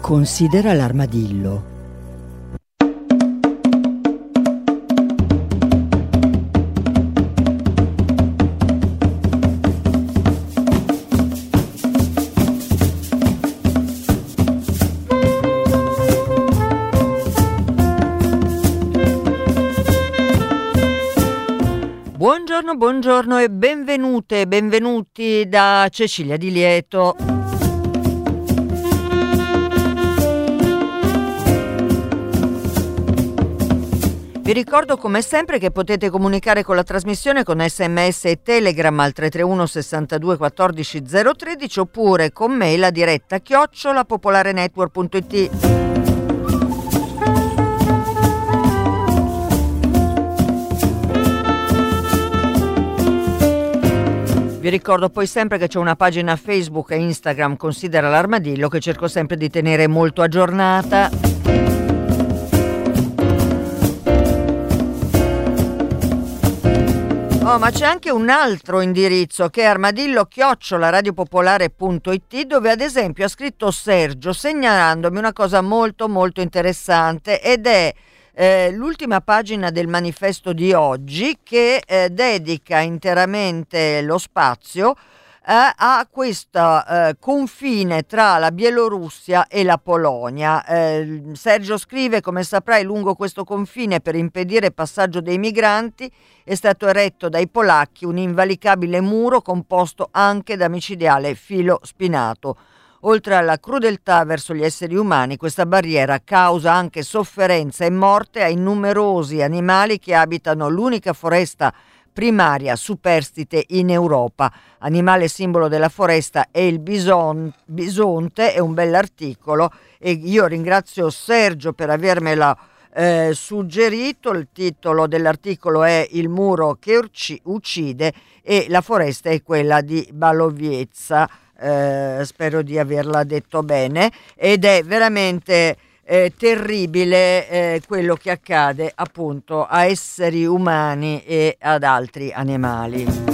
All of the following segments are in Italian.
Considera l'armadillo. Buongiorno e benvenute e benvenuti da Cecilia Di Lieto. Vi ricordo come sempre che potete comunicare con la trasmissione con SMS e Telegram al 331 62 14 013 oppure con mail a diretta @popolarenetwork.it. Vi ricordo poi sempre che c'è una pagina Facebook e Instagram Considera l'armadillo che cerco sempre di tenere molto aggiornata. Oh, ma c'è anche un altro indirizzo che è armadillo@radiopopolare.it, dove ad esempio ha scritto Sergio segnalandomi una cosa molto molto interessante ed è l'ultima pagina del manifesto di oggi che dedica interamente lo spazio a questo confine tra la Bielorussia e la Polonia. Sergio scrive: come saprai, lungo questo confine, per impedire il passaggio dei migranti, è stato eretto dai polacchi un invalicabile muro composto anche da micidiale filo spinato. Oltre alla crudeltà verso gli esseri umani, questa barriera causa anche sofferenza e morte ai numerosi animali che abitano l'unica foresta primaria superstite in Europa. Animale simbolo della foresta è il bisonte, è un bell'articolo e io ringrazio Sergio per avermela suggerito. Il titolo dell'articolo è Il muro che uccide e la foresta è quella di Baloviezza. Spero di averla detto bene, ed è veramente terribile quello che accade appunto a esseri umani e ad altri animali.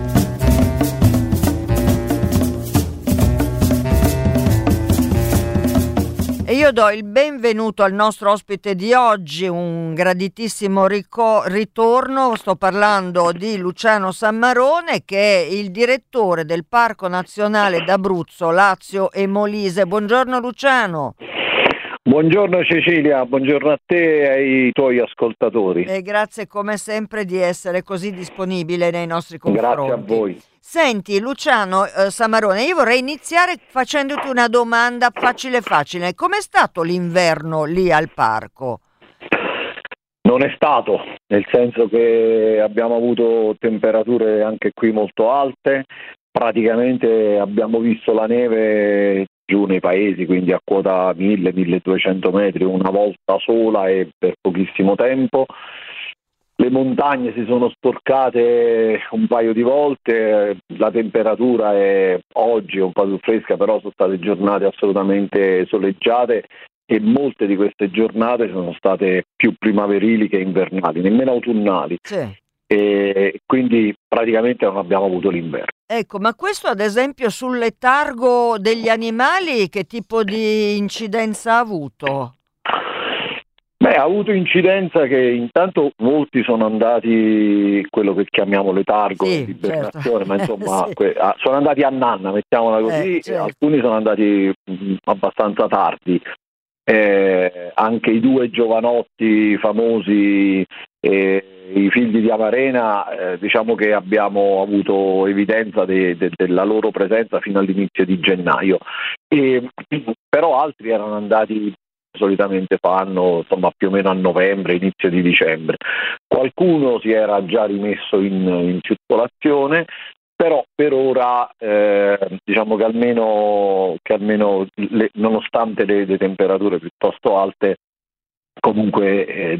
E io do il benvenuto al nostro ospite di oggi, un graditissimo ritorno. Sto parlando di Luciano Sammarone, che è il direttore del Parco Nazionale d'Abruzzo, Lazio e Molise. Buongiorno Luciano. Buongiorno Cecilia, buongiorno a te e ai tuoi ascoltatori. E grazie come sempre di essere così disponibile nei nostri confronti. Grazie a voi. Senti Luciano Sammarone, io vorrei iniziare facendoti una domanda facile. Com'è stato l'inverno lì al parco? Non è stato, nel senso che abbiamo avuto temperature anche qui molto alte, praticamente abbiamo visto la neve giù nei paesi, quindi a quota 1000-1200 metri una volta sola e per pochissimo tempo. Le montagne si sono sporcate un paio di volte, la temperatura è oggi un po' più fresca, però sono state giornate assolutamente soleggiate e molte di queste giornate sono state più primaverili che invernali, nemmeno autunnali. Sì. E quindi praticamente non abbiamo avuto l'inverno. Ecco, ma questo ad esempio sul letargo degli animali che tipo di incidenza ha avuto? Ha avuto incidenza che intanto molti sono andati quello che chiamiamo letargo, sì, ibernazione, certo. ma insomma sì. sono andati a nanna, mettiamola così, certo. Alcuni sono andati abbastanza tardi. Anche i due giovanotti famosi, i figli di Amarena, diciamo che abbiamo avuto evidenza della loro presenza fino all'inizio di gennaio, però altri erano andati, solitamente fanno insomma più o meno a novembre, inizio di dicembre. Qualcuno si era già rimesso in circolazione, però per ora diciamo che almeno nonostante le temperature piuttosto alte, comunque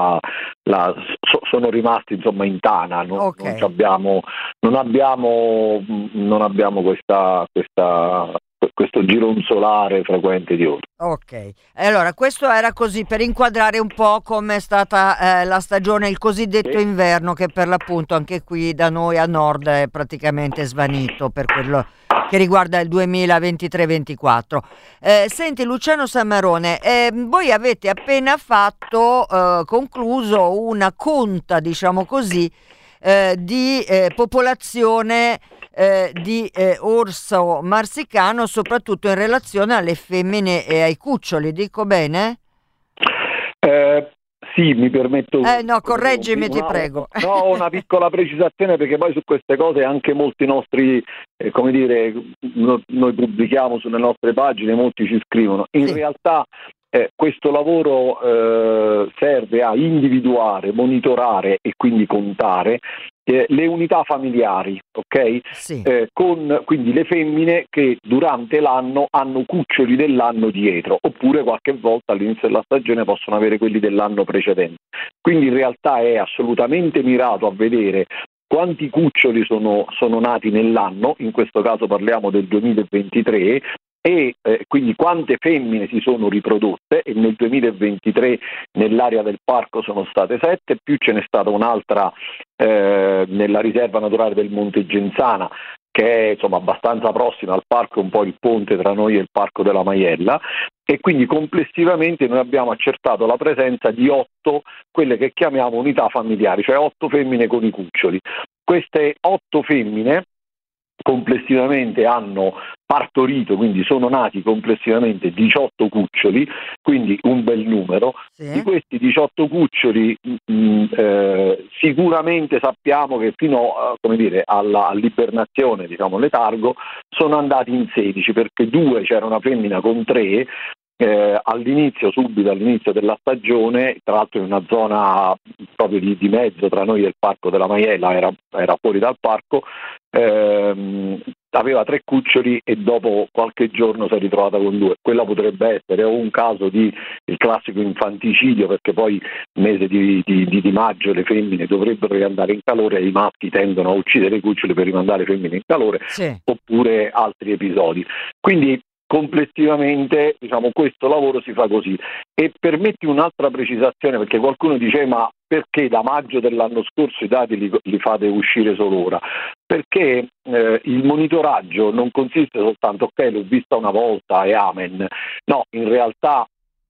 sono rimasti insomma in tana. Okay. Non abbiamo questo gironzolare frequente di orsi. Ok, allora questo era così per inquadrare un po' come è stata la stagione, il cosiddetto inverno, che per l'appunto anche qui da noi a nord è praticamente svanito per quello che riguarda il 2023-24. Senti Luciano Sammarone, voi avete appena concluso una conta, diciamo così, di popolazione di orso marsicano, soprattutto in relazione alle femmine e ai cuccioli, dico bene? Sì, mi permetto. No, correggimi, ti prego. No, una piccola precisazione, perché poi su queste cose anche molti nostri, come dire, noi pubblichiamo sulle nostre pagine, molti ci scrivono. In realtà questo lavoro serve a individuare, monitorare e quindi contare le unità familiari, ok? Sì. Con quindi le femmine che durante l'anno hanno cuccioli dell'anno dietro, oppure qualche volta all'inizio della stagione possono avere quelli dell'anno precedente. Quindi in realtà è assolutamente mirato a vedere quanti cuccioli sono nati nell'anno, in questo caso parliamo del 2023, e quindi quante femmine si sono riprodotte, e nel 2023 nell'area del parco sono state 7, più ce n'è stata un'altra nella riserva naturale del Monte Genzana, che è insomma abbastanza prossima al parco, un po' il ponte tra noi e il Parco della Maiella, e quindi complessivamente noi abbiamo accertato la presenza di 8, quelle che chiamiamo unità familiari, cioè 8 femmine con i cuccioli. Queste 8 femmine complessivamente hanno partorito, quindi sono nati complessivamente 18 cuccioli, quindi un bel numero. Sì. Di questi 18 cuccioli sicuramente sappiamo che fino all'ibernazione, diciamo letargo, sono andati in 16, perché 2 c'era una femmina con 3. Subito all'inizio della stagione, tra l'altro in una zona proprio di mezzo tra noi e il Parco della Maiella, era fuori dal parco, aveva 3 cuccioli e dopo qualche giorno si è ritrovata con 2. Quella potrebbe essere o un caso di il classico infanticidio, perché poi mese di maggio le femmine dovrebbero riandare in calore e i maschi tendono a uccidere i cuccioli per rimandare le femmine in calore, sì, oppure altri episodi. Quindi complessivamente, diciamo, questo lavoro si fa così. E permetti un'altra precisazione, perché qualcuno dice: ma perché da maggio dell'anno scorso i dati li fate uscire solo ora? Perché il monitoraggio non consiste soltanto, ok, l'ho vista una volta e amen. No, in realtà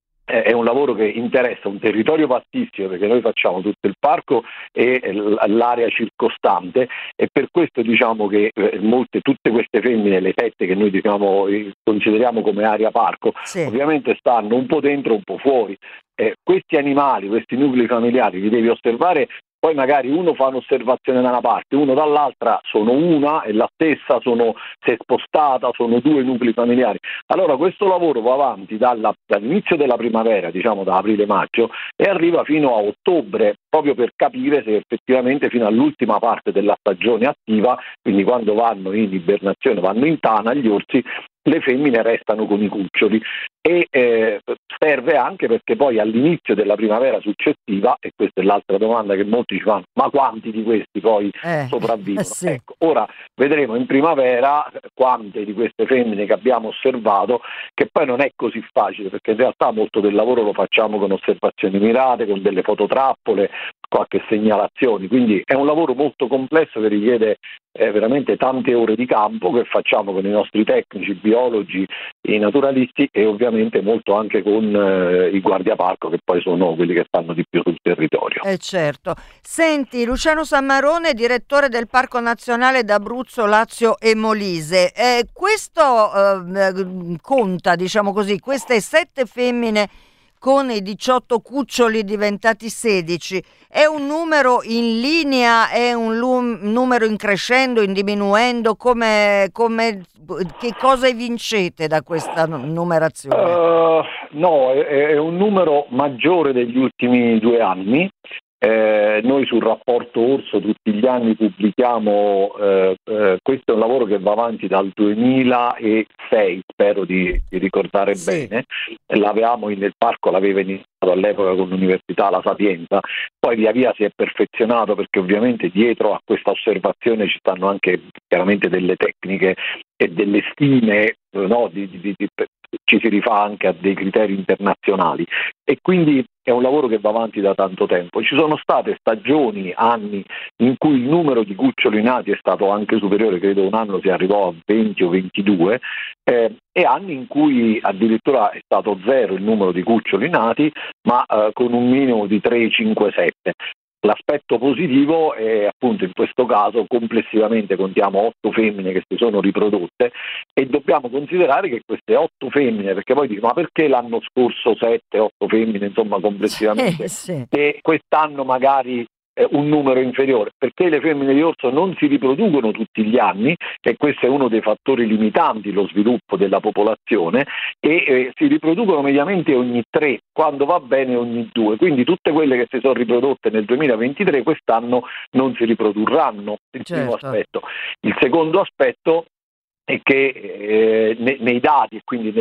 è un lavoro che interessa un territorio vastissimo, perché noi facciamo tutto il parco e l'area circostante, e per questo diciamo che tutte queste femmine, le 7 che noi consideriamo come area parco, sì, ovviamente stanno un po' dentro, un po' fuori. Questi animali, questi nuclei familiari li devi osservare. Poi magari uno fa un'osservazione da una parte, uno dall'altra, sono una e la stessa, si è spostata, sono 2 nuclei familiari. Allora questo lavoro va avanti dall'inizio della primavera, diciamo da aprile-maggio, e arriva fino a ottobre, proprio per capire se effettivamente fino all'ultima parte della stagione attiva, quindi quando vanno in ibernazione, vanno in tana gli orsi, le femmine restano con i cuccioli. E serve anche perché poi all'inizio della primavera successiva, e questa è l'altra domanda che molti ci fanno: ma quanti di questi poi sopravvivono? Sì. Ecco, ora vedremo in primavera quante di queste femmine che abbiamo osservato, che poi non è così facile, perché in realtà molto del lavoro lo facciamo con osservazioni mirate, con delle fototrappole, qualche segnalazione, quindi è un lavoro molto complesso che richiede veramente tante ore di campo, che facciamo con i nostri tecnici, biologi, i naturalisti, e ovviamente molto anche con i guardiaparco, che poi sono quelli che stanno di più sul territorio. Certo. Senti, Luciano Sammarone, direttore del Parco Nazionale d'Abruzzo, Lazio e Molise, questo conta, diciamo così, queste 7 femmine con i 18 cuccioli diventati 16, è un numero in linea, è un numero in crescendo, in diminuendo, che cosa evincete da questa numerazione? No, è un numero maggiore degli ultimi 2 anni. Noi sul rapporto Orso tutti gli anni pubblichiamo, questo è un lavoro che va avanti dal 2006, spero di ricordare bene, nel parco l'aveva iniziato all'epoca con l'Università La Sapienza, poi via via si è perfezionato, perché ovviamente dietro a questa osservazione ci stanno anche chiaramente delle tecniche e delle stime, no, ci si rifà anche a dei criteri internazionali, e quindi è un lavoro che va avanti da tanto tempo. Ci sono state stagioni, anni in cui il numero di cuccioli nati è stato anche superiore, credo un anno si arrivò a 20 o 22, e anni in cui addirittura è stato zero il numero di cuccioli nati, ma con un minimo di 3, 5, 7. L'aspetto positivo è appunto in questo caso complessivamente contiamo 8 femmine che si sono riprodotte, e dobbiamo considerare che queste 8 femmine, perché poi dicono ma perché l'anno scorso 7, 8 femmine insomma complessivamente Sì. e quest'anno magari un numero inferiore? Perché le femmine di orso non si riproducono tutti gli anni, e questo è uno dei fattori limitanti lo sviluppo della popolazione, e si riproducono mediamente ogni 3, quando va bene ogni 2, quindi tutte quelle che si sono riprodotte nel 2023 quest'anno non si riprodurranno. Il primo aspetto. Il secondo aspetto è che nei dati e quindi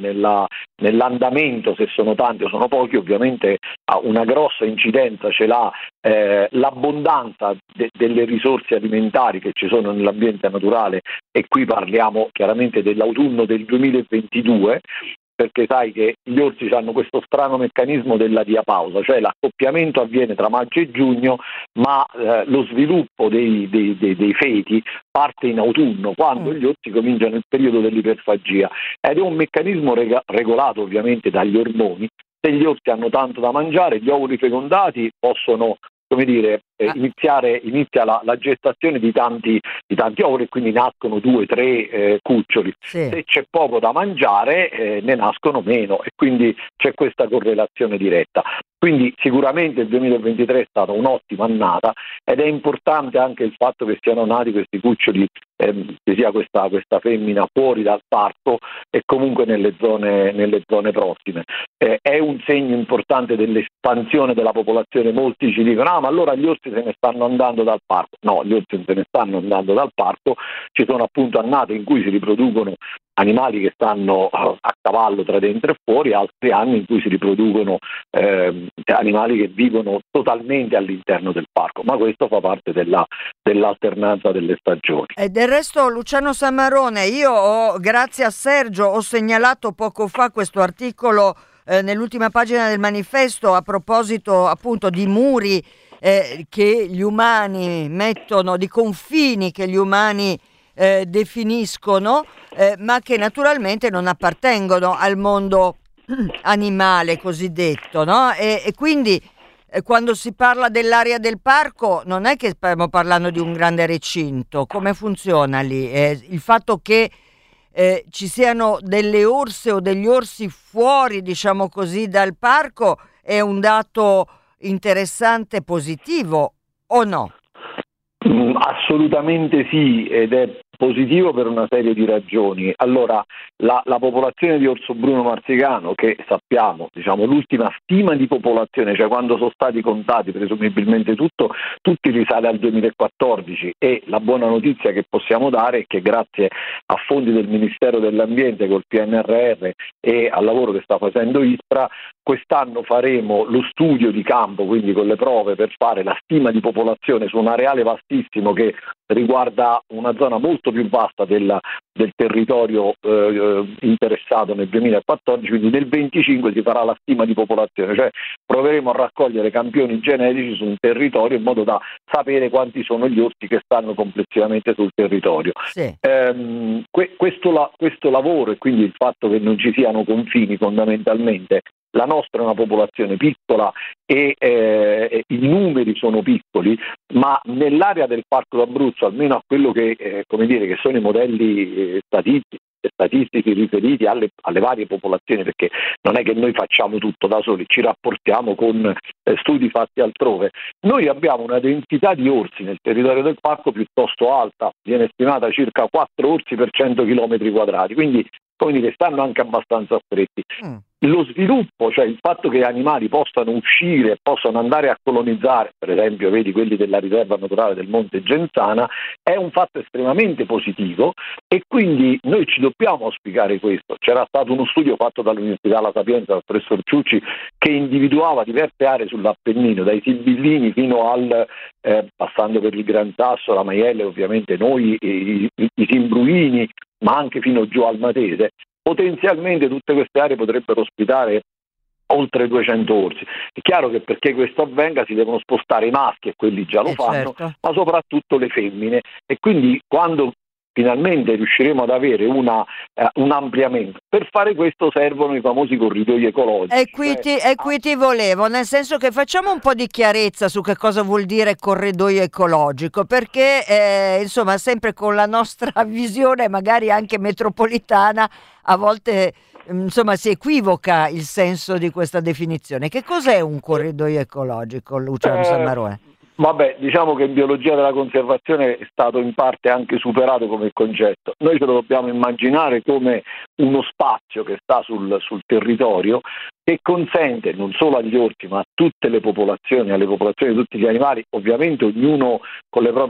nell'andamento, se sono tanti o sono pochi, ovviamente una grossa incidenza ce l'ha l'abbondanza delle risorse alimentari che ci sono nell'ambiente naturale, e qui parliamo chiaramente dell'autunno del 2022, perché sai che gli orsi hanno questo strano meccanismo della diapausa, cioè l'accoppiamento avviene tra maggio e giugno, ma lo sviluppo dei feti parte in autunno, quando gli orsi cominciano il periodo dell'iperfagia, ed è un meccanismo regolato ovviamente dagli ormoni. Se gli orsi hanno tanto da mangiare, gli ovuli fecondati possono, come dire, inizia la gestazione di tanti ovuli, e quindi nascono 2, 3 cuccioli. Sì. Se c'è poco da mangiare ne nascono meno, e quindi c'è questa correlazione diretta. Quindi sicuramente il 2023 è stata un'ottima annata, ed è importante anche il fatto che siano nati questi cuccioli, che sia questa femmina fuori dal parco e comunque nelle zone prossime. È un segno importante dell'espansione della popolazione. Molti ci dicono ma allora gli orsi se ne stanno andando dal parco. No, gli orsi se ne stanno andando dal parco, ci sono appunto annate in cui si riproducono animali che stanno a cavallo tra dentro e fuori, altri anni in cui si riproducono animali che vivono totalmente all'interno del parco, ma questo fa parte dell'alternanza delle stagioni. E del resto, Luciano Sammarone, grazie a Sergio, ho segnalato poco fa questo articolo nell'ultima pagina del manifesto a proposito appunto di muri che gli umani mettono, di confini che gli umani definiscono, ma che naturalmente non appartengono al mondo animale cosiddetto, no? E quindi quando si parla dell'area del parco non è che stiamo parlando di un grande recinto. Come funziona lì? Il fatto che ci siano delle orse o degli orsi fuori, diciamo così, dal parco è un dato interessante, positivo o no? Assolutamente sì, ed è positivo per una serie di ragioni. Allora, la popolazione di orso bruno marsicano, che sappiamo, diciamo, l'ultima stima di popolazione, cioè quando sono stati contati presumibilmente tutti risale al 2014, e la buona notizia che possiamo dare è che grazie a fondi del Ministero dell'Ambiente col PNRR e al lavoro che sta facendo ISPRA, quest'anno faremo lo studio di campo, quindi con le prove per fare la stima di popolazione su un areale vastissimo che riguarda una zona molto più vasta del territorio interessato nel 2014, quindi nel 2025 si farà la stima di popolazione, cioè proveremo a raccogliere campioni genetici su un territorio in modo da sapere quanti sono gli orsi che stanno complessivamente sul territorio. Sì. Questo lavoro, e quindi il fatto che non ci siano confini, fondamentalmente la nostra è una popolazione piccola e i numeri sono piccoli, ma nell'area del Parco d'Abruzzo, almeno a quello che sono i modelli statistici riferiti alle varie popolazioni, perché non è che noi facciamo tutto da soli, ci rapportiamo con studi fatti altrove. Noi abbiamo una densità di orsi nel territorio del parco piuttosto alta, viene stimata circa 4 orsi per 100 km quadrati, quindi stanno anche abbastanza stretti. Lo sviluppo, cioè il fatto che animali possano uscire, possano andare a colonizzare, per esempio vedi quelli della riserva naturale del Monte Genzana, è un fatto estremamente positivo, e quindi noi ci dobbiamo auspicare questo. C'era stato uno studio fatto dall'Università La Sapienza, dal professor Ciucci, che individuava diverse aree sull'Appennino, dai Sibillini fino al passando per il Gran Sasso, la Maielle, ovviamente noi, i Simbruini, ma anche fino giù al Matese, potenzialmente tutte queste aree potrebbero ospitare oltre 200 orsi. È chiaro che perché questo avvenga si devono spostare i maschi, e quelli già lo fanno, certo. ma soprattutto le femmine, e quindi quando finalmente riusciremo ad avere un ampliamento, per fare questo servono i famosi corridoi ecologici. E qui ti volevo, nel senso che facciamo un po' di chiarezza su che cosa vuol dire corridoio ecologico, perché insomma sempre con la nostra visione magari anche metropolitana a volte insomma si equivoca il senso di questa definizione. Che cos'è un corridoio ecologico, Luciano Sammarone? Vabbè, diciamo che in biologia della conservazione è stato in parte anche superato come concetto. Noi ce lo dobbiamo immaginare come uno spazio che sta sul territorio, che consente non solo agli orsi ma a tutte le popolazioni, alle popolazioni di tutti gli animali, ovviamente ognuno con la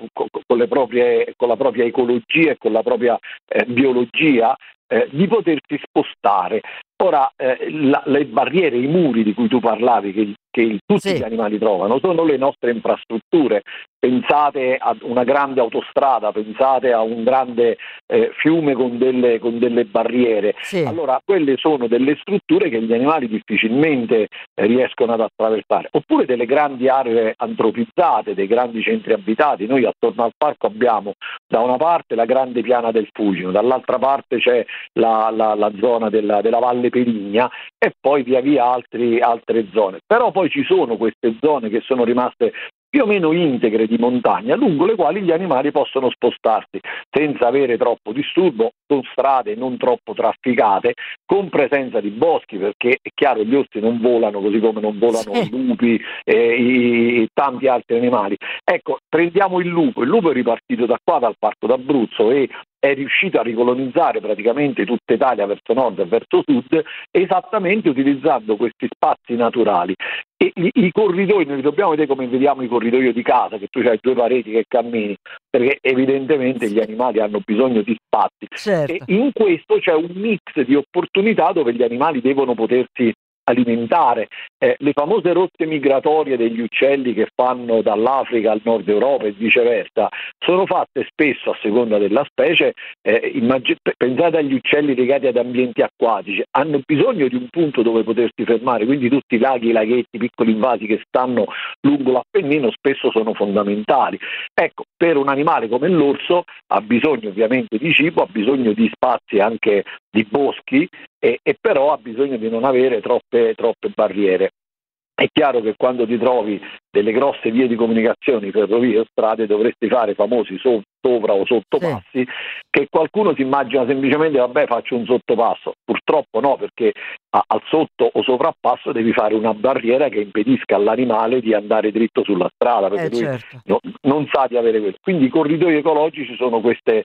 propria ecologia e con la propria biologia, di potersi spostare. Ora, le barriere, i muri di cui tu parlavi, che tutti gli animali trovano, sono le nostre infrastrutture. Pensate a una grande autostrada, pensate a un grande fiume con delle barriere. Sì. Allora, quelle sono delle strutture che gli animali difficilmente riescono ad attraversare. Oppure delle grandi aree antropizzate, dei grandi centri abitati. Noi attorno al parco abbiamo da una parte la grande piana del Fucino, dall'altra parte c'è la zona della Valle Perigna, e poi via via altre zone. Però poi ci sono queste zone che sono rimaste più o meno integre di montagna, lungo le quali gli animali possono spostarsi senza avere troppo disturbo, con strade non troppo trafficate, con presenza di boschi, perché è chiaro gli orsi non volano così come non volano i lupi e tanti altri animali. Ecco, prendiamo il lupo è ripartito da qua, dal Parco d'Abruzzo, e è riuscito a ricolonizzare praticamente tutta Italia verso nord e verso sud, esattamente utilizzando questi spazi naturali. E i corridoi noi li dobbiamo vedere come vediamo i corridoi di casa, che tu hai due pareti che cammini, perché evidentemente gli animali hanno bisogno di spazi. Certo. E in questo c'è un mix di opportunità dove gli animali devono potersi alimentare. Le famose rotte migratorie degli uccelli che fanno dall'Africa al nord Europa e viceversa sono fatte spesso, a seconda della specie, pensate agli uccelli legati ad ambienti acquatici, hanno bisogno di un punto dove potersi fermare, quindi tutti i laghi, i laghetti, piccoli invasi che stanno lungo l'Appennino spesso sono fondamentali. Ecco, per un animale come l'orso ha bisogno ovviamente di cibo, ha bisogno di spazi anche di boschi, e però ha bisogno di non avere troppe barriere. È chiaro che quando ti trovi delle grosse vie di comunicazione, ferrovie o strade, dovresti fare famosi sopra o sottopassi, che qualcuno si immagina semplicemente vabbè faccio un sottopasso. Purtroppo no, perché al sotto o sovrappasso devi fare una barriera che impedisca all'animale di andare dritto sulla strada, perché lui non sa di avere quello. Quindi i corridoi ecologici sono queste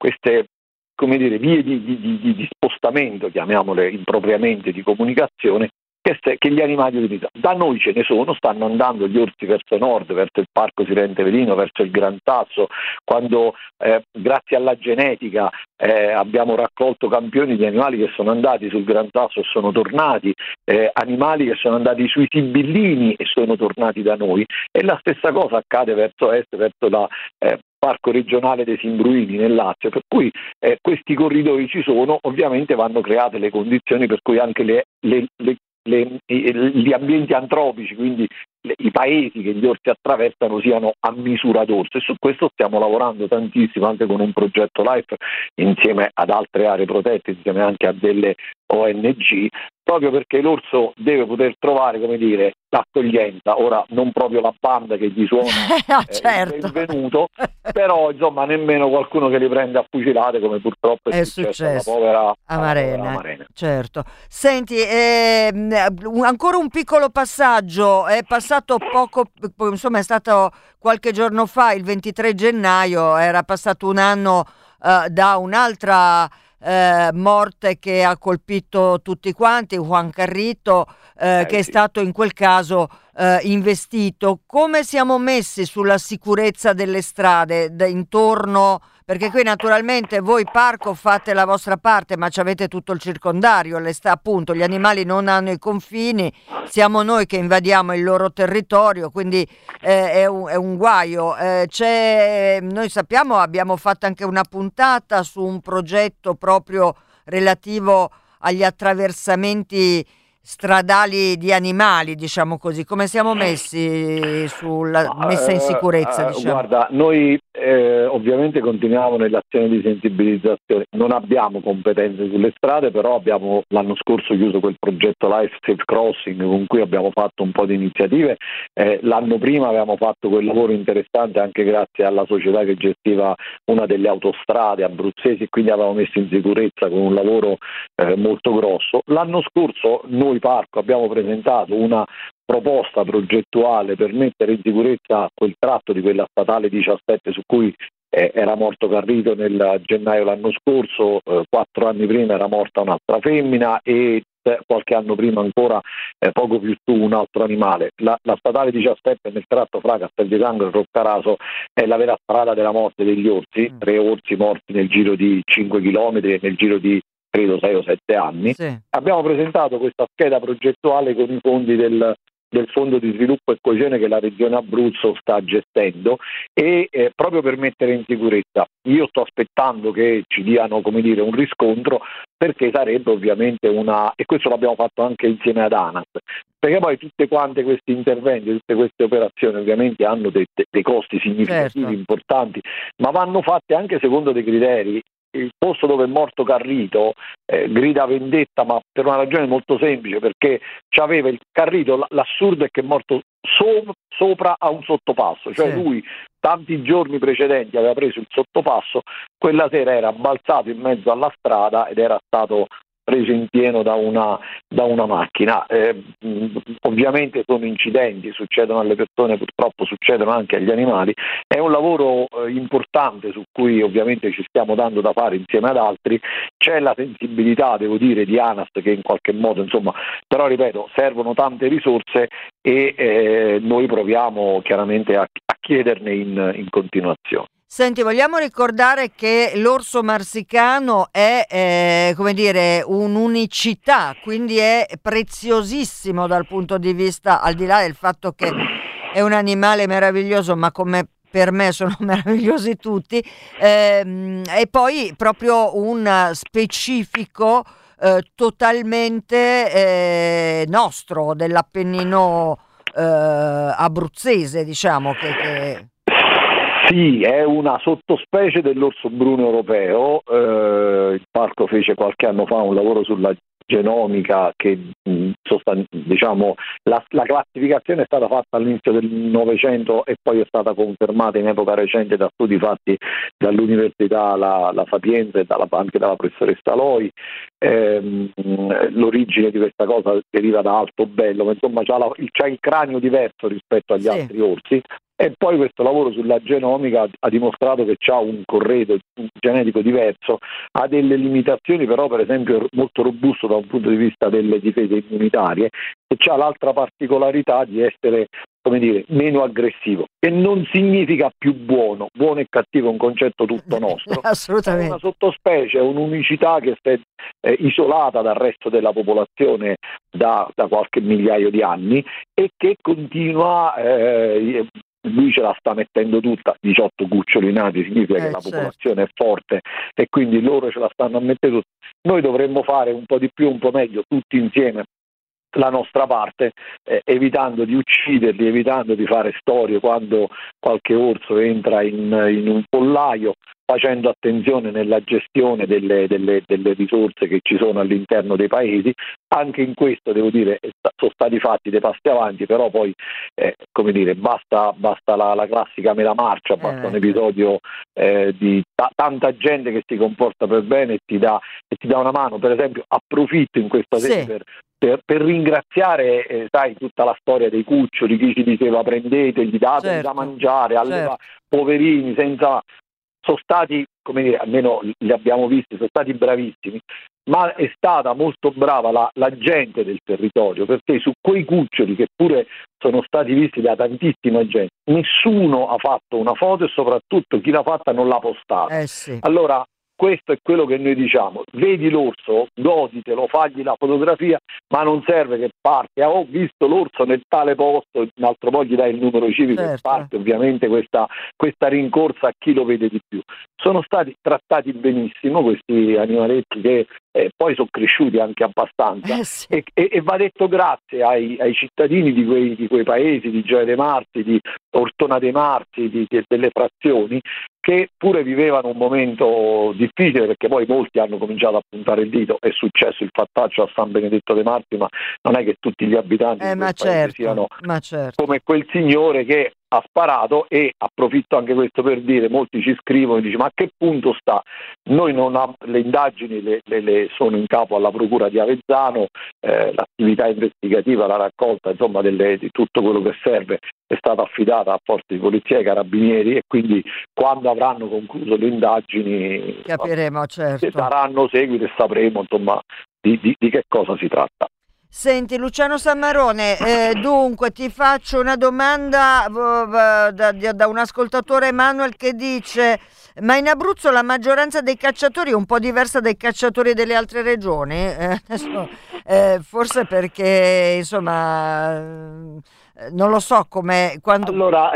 come dire, vie di spostamento, chiamiamole impropriamente, di comunicazione, che gli animali utilizzano. Da noi ce ne stanno andando gli orsi verso nord, verso il Parco Sirente Velino, verso il Gran Sasso, quando grazie alla genetica abbiamo raccolto campioni di animali che sono andati sul Gran Sasso e sono tornati, animali che sono andati sui Sibillini e sono tornati da noi, e la stessa cosa accade verso est, verso la Parco regionale dei Simbruini nel Lazio, per cui questi corridoi ci sono. Ovviamente vanno create le condizioni per cui anche gli ambienti antropici, quindi i paesi che gli orsi attraversano, siano a misura d'orso, e su questo stiamo lavorando tantissimo anche con un progetto LIFE insieme ad altre aree protette, insieme anche a delle ONG, proprio perché l'orso deve poter trovare, come dire, l'accoglienza. Ora non proprio la banda che gli suona il benvenuto, però insomma nemmeno qualcuno che li prende a fucilate, come purtroppo è successo alla povera Amarena. Certo. Senti, ancora un piccolo passaggio, è passato poco, insomma è stato qualche giorno fa, il 23 gennaio, era passato un anno da un'altra morte che ha colpito tutti quanti, Juan Carrito, che è stato in quel caso investito. Come siamo messi sulla sicurezza delle strade intorno? Perché qui naturalmente voi parco fate la vostra parte, ma ci avete tutto il circondario, appunto gli animali non hanno i confini, siamo noi che invadiamo il loro territorio, quindi è un guaio. Noi sappiamo, abbiamo fatto anche una puntata su un progetto proprio relativo agli attraversamenti stradali di animali, diciamo così. Come siamo messi sulla messa in sicurezza, diciamo? Guarda, noi ovviamente continuiamo nell'azione di sensibilizzazione, non abbiamo competenze sulle strade, però abbiamo l'anno scorso chiuso quel progetto Life Safe Crossing con cui abbiamo fatto un po' di iniziative, l'anno prima avevamo fatto quel lavoro interessante anche grazie alla società che gestiva una delle autostrade abruzzesi, quindi avevamo messo in sicurezza con un lavoro molto grosso. L'anno scorso noi Parco abbiamo presentato una proposta progettuale per mettere in sicurezza quel tratto di quella statale 17 su cui era morto Carrito nel gennaio l'anno scorso, 4 anni prima era morta un'altra femmina e qualche anno prima ancora, poco più su, un altro animale. La statale 17 nel tratto fra Castel di Sangro e Roccaraso è la vera strada della morte degli orsi, 3 orsi morti nel giro di 5 chilometri e nel giro di credo 6 o 7 anni. Sì. Abbiamo presentato questa scheda progettuale con i fondi del Fondo di Sviluppo e Coesione che la Regione Abruzzo sta gestendo e proprio per mettere in sicurezza. Io sto aspettando che ci diano, come dire, un riscontro, perché sarebbe ovviamente e questo l'abbiamo fatto anche insieme ad ANAS, perché poi tutte quante questi interventi, tutte queste operazioni ovviamente hanno dei costi significativi, certo, importanti, ma vanno fatte anche secondo dei criteri. Il posto dove è morto Carrito grida vendetta, ma per una ragione molto semplice, perché c'aveva il Carrito, l'assurdo è che è morto sopra a un sottopasso, cioè sì. lui tanti giorni precedenti aveva preso il sottopasso, quella sera era balzato in mezzo alla strada ed era stato preso in pieno da una macchina. Ovviamente sono incidenti, succedono alle persone, purtroppo succedono anche agli animali. È un lavoro importante su cui ovviamente ci stiamo dando da fare insieme ad altri. C'è la sensibilità, devo dire, di ANAS che in qualche modo, insomma, però ripeto, servono tante risorse e noi proviamo chiaramente a chiederne in continuazione. Senti, vogliamo ricordare che l'orso marsicano è, come dire, un'unicità, quindi è preziosissimo dal punto di vista, al di là del fatto che è un animale meraviglioso, ma come per me sono meravigliosi tutti, e poi proprio un specifico totalmente nostro, dell'Appennino abruzzese, diciamo che... Sì, è una sottospecie dell'orso bruno europeo. Il parco fece qualche anno fa un lavoro sulla genomica che diciamo la classificazione è stata fatta all'inizio del Novecento e poi è stata confermata in epoca recente da studi fatti dall'Università La Sapienza e anche dalla professoressa Loi. L'origine di questa cosa deriva da Altobello, ma insomma c'ha il cranio diverso rispetto agli altri orsi. E poi questo lavoro sulla genomica ha dimostrato che c'ha un corredo genetico diverso, ha delle limitazioni però per esempio molto robusto da un punto di vista delle difese immunitarie e c'ha l'altra particolarità di essere, come dire, meno aggressivo, che non significa più buono e cattivo è un concetto tutto nostro. Assolutamente. È una sottospecie, è un'unicità che si è isolata dal resto della popolazione da qualche migliaio di anni e che continua... lui ce la sta mettendo tutta, 18 cuccioli nati, significa che la popolazione è forte e quindi loro ce la stanno a mettere tutta. Noi dovremmo fare un po' di più, un po' meglio, tutti insieme la nostra parte, evitando di ucciderli, evitando di fare storie quando qualche orso entra in un pollaio, facendo attenzione nella gestione delle risorse che ci sono all'interno dei paesi. Anche in questo devo dire sono stati fatti dei passi avanti, però poi come dire, basta la classica mela marcia, basta un episodio di tanta gente che si comporta per bene e ti dà una mano. Per esempio approfitto in questa sede per ringraziare sai, tutta la storia dei cuccioli, chi ci diceva prendetegli, dategli da mangiare, poverini, sono stati, come dire, almeno li abbiamo visti, sono stati bravissimi. ma è stata molto brava la gente del territorio, perché su quei cuccioli, che pure sono stati visti da tantissima gente, nessuno ha fatto una foto, e soprattutto chi l'ha fatta non l'ha postata. Sì. Allora questo è quello che noi diciamo: vedi l'orso, goditelo, fagli la fotografia, ma non serve che parti, ho visto l'orso nel tale posto, un altro po' gli dai il numero civico, e parte ovviamente questa rincorsa a chi lo vede di più. Sono stati trattati benissimo questi animaletti, che poi sono cresciuti anche abbastanza, sì. e va detto grazie ai cittadini di quei paesi, di Gioia dei Marzi, di Ortona dei Marzi, delle frazioni, che pure vivevano un momento difficile, perché poi molti hanno cominciato a puntare il dito. È successo il fattaccio a San Benedetto dei Marzi, ma non è che tutti gli abitanti di quel paese siano come quel signore che ha sparato. E approfitto anche questo per dire: molti ci scrivono e dicono: ma a che punto sta? Noi le indagini le sono in capo alla procura di Avezzano, l'attività investigativa, la raccolta insomma di tutto quello che serve è stata affidata a forze di polizia e carabinieri, e quindi quando avranno concluso le indagini capiremo, daranno seguito e sapremo insomma di che cosa si tratta. Senti Luciano Sammarone, dunque ti faccio una domanda da un ascoltatore, Emanuel, che dice: ma in Abruzzo la maggioranza dei cacciatori è un po' diversa dai cacciatori delle altre regioni? Adesso, forse perché insomma non lo so come quando... Allora,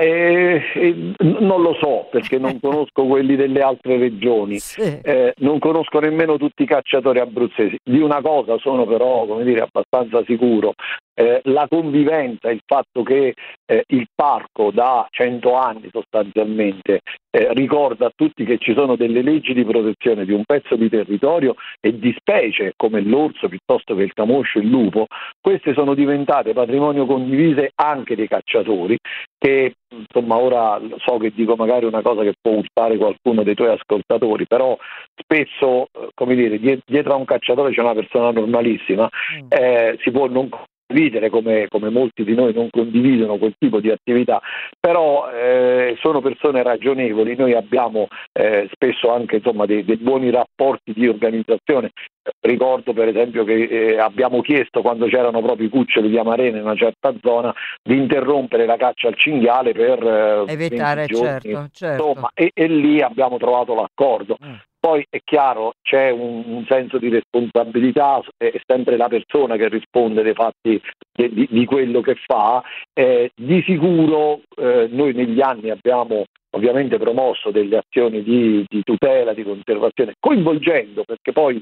non lo so, perché non conosco quelli delle altre regioni, sì. Non conosco nemmeno tutti i cacciatori abruzzesi. Di una cosa sono però, abbastanza sicuro: la convivenza, il fatto che il parco da 100 anni sostanzialmente ricorda a tutti che ci sono delle leggi di protezione di un pezzo di territorio e di specie come l'orso piuttosto che il camoscio, il lupo. Queste sono diventate patrimonio condivise anche dei cacciatori, che insomma, ora so che dico magari una cosa che può urtare qualcuno dei tuoi ascoltatori, però spesso dietro a un cacciatore c'è una persona normalissima. Si può non condividere, come molti di noi non condividono quel tipo di attività, però sono persone ragionevoli. Noi abbiamo spesso anche dei buoni rapporti di organizzazione. Ricordo per esempio che abbiamo chiesto, quando c'erano proprio i cuccioli di Amarena in una certa zona, di interrompere la caccia al cinghiale per evitare, 20 giorni, certo. insomma, e lì abbiamo trovato l'accordo. Poi è chiaro, c'è un senso di responsabilità, è sempre la persona che risponde dei fatti di quello che fa. Di sicuro noi negli anni abbiamo ovviamente promosso delle azioni di tutela, di conservazione, coinvolgendo, perché poi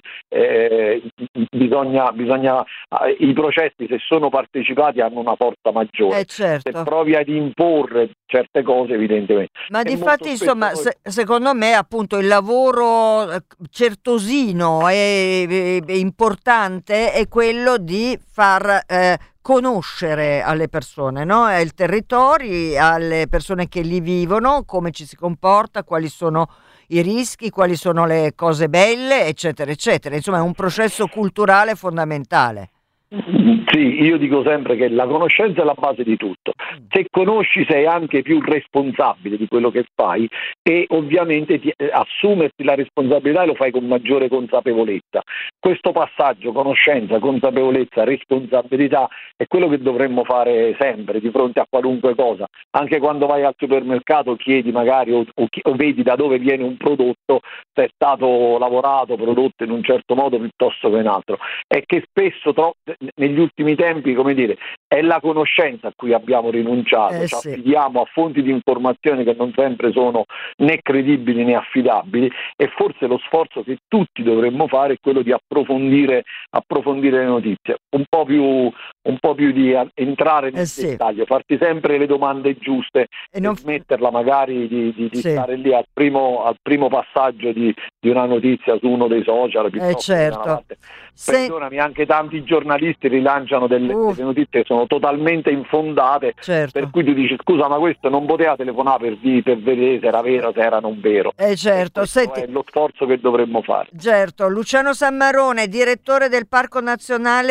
bisogna i processi, se sono partecipati, hanno una forza maggiore. Certo. Se provi ad imporre certe cose, evidentemente. Ma difatti insomma secondo me appunto il lavoro certosino e importante è quello di far conoscere alle persone, no? Ai territori, alle persone che lì vivono, come ci si comporta, quali sono i rischi, quali sono le cose belle, eccetera, eccetera. Insomma, è un processo culturale fondamentale. Sì, io dico sempre che la conoscenza è la base di tutto. Se conosci sei anche più responsabile di quello che fai, e ovviamente assumerti la responsabilità lo fai con maggiore consapevolezza. Questo passaggio, conoscenza, consapevolezza, responsabilità, è quello che dovremmo fare sempre di fronte a qualunque cosa. Anche quando vai al supermercato chiedi magari o vedi da dove viene un prodotto, se è stato lavorato, prodotto in un certo modo piuttosto che in altro. È che spesso negli ultimi tempi, è la conoscenza a cui abbiamo rinunciato, ci affidiamo a fonti di informazione che non sempre sono né credibili né affidabili, e forse lo sforzo che tutti dovremmo fare è quello di approfondire le notizie, un po' più di entrare nel dettaglio, farti sempre le domande giuste e non smetterla magari di stare lì al primo passaggio di una notizia su uno dei social piuttosto che da una parte. Perdonami, anche tanti giornalisti rilanciano delle notizie che sono totalmente infondate, per cui tu dici: scusa, ma questo non poteva telefonare per vedere se era vero, se era non vero. Senti, è lo sforzo che dovremmo fare. Certo. Luciano Sammarone, direttore del Parco Nazionale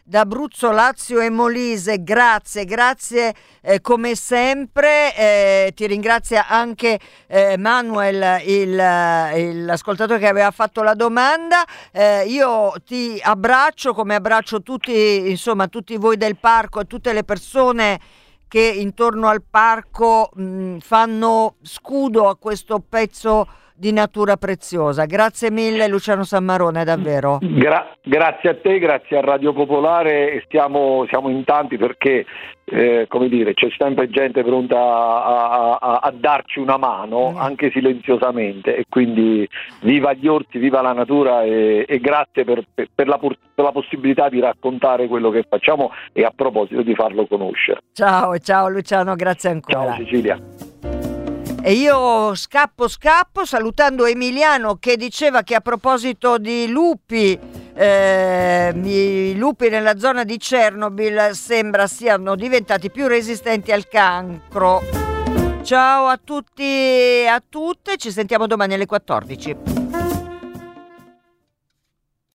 d'Abruzzo, Lazio e Molise. Grazie come sempre. Ti ringrazia anche Manuel, l'ascoltatore che aveva fatto la domanda. Io ti abbraccio come abbraccio tutti voi del parco e tutte le persone che intorno al parco fanno scudo a questo pezzo di natura preziosa. Grazie mille Luciano Sammarone, davvero. Grazie a te, grazie a Radio Popolare, e siamo in tanti perché c'è sempre gente pronta a darci una mano, anche silenziosamente, e quindi viva gli orsi, viva la natura, e grazie per la possibilità di raccontare quello che facciamo, e a proposito di farlo conoscere. Ciao Luciano, grazie ancora. Ciao Cecilia. E io scappo salutando Emiliano, che diceva che a proposito di lupi, i lupi nella zona di Chernobyl sembra siano diventati più resistenti al cancro. Ciao a tutti e a tutte, ci sentiamo domani alle 14.